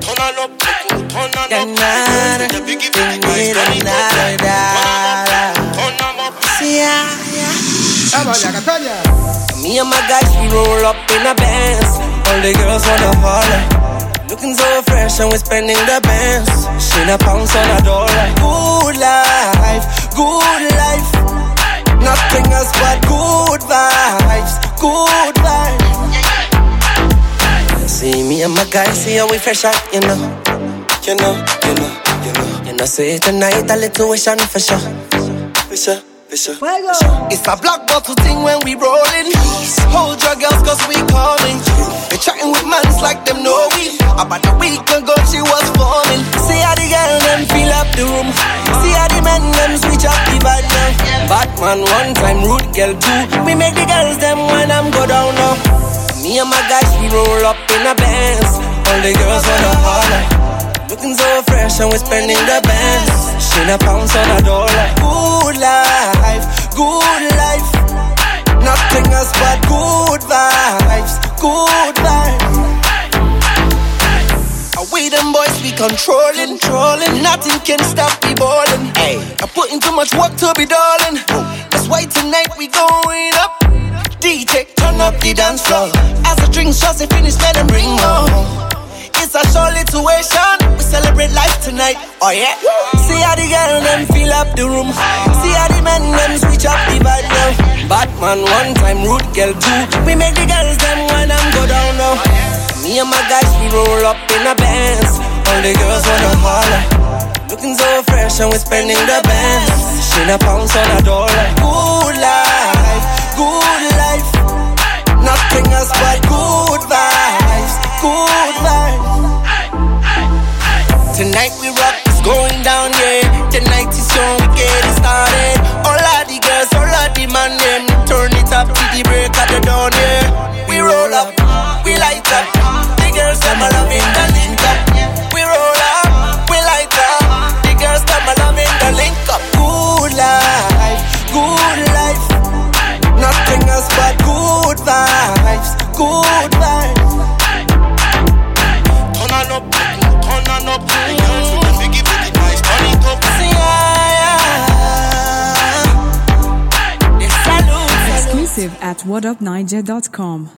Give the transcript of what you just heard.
Turn on up, turn on up. Me and my guys, we roll up in a Benz. All the girls wanna holler. Looking so fresh and we're spending the bands. She a pounce on a dollar. Good life, good life. Nothing else but good vibes, good vibes. See me and my guys, see how we fresh out, you know. You know, you know, you know. You know, say tonight a little tuition for sure. For sure. It's a black bottle thing when we rollin'. Hold your girls cause we coming. They chatting with mans like them know we. About a week ago she was forming. See how the girl them fill up the room. See how the men them switch up the vibe now. Batman one time, rude girl two. We make the girls them when I'm go down now. Me and my guys we roll up in a Benz. All the girls wanna holler. Looking so fresh and we're spending the bands. She a pounce on a dollar. Good life, good life. Nothing else but good vibes, good vibes. We them boys we controlling. Nothing can stop me ballin'. Hey, I put in too much work to be darling. That's why tonight we going up. DJ, turn up the dance floor. As the drinks just finish, let them bring more. It's a show situation. We celebrate life tonight. Oh yeah. See how the girl them fill up the room. See how the men them switch up the vibe now. Batman one time, rude girl two. We make the girls them when I'm go down now. Me and my guys we roll up in a Benz. All the girls wanna holler. Looking so fresh and we're spending the bands. She a pounce on a dollar. Good life, good life. Nothing else but good vibes, good vibes. Tonight we rock, it's going down, yeah. Tonight is young, we get it started. All of the girls, all of the man, them turn it up to the break of the dawn, yeah. We roll up, we light up. The girls, them are loving the link up. We roll up, we light up. The girls, them are loving the link up. Good life, good life. Nothing else but good vibes, good vibes. Turn on up, turn on up. Give it nice, turn it up. Exclusive at whatupniger.com.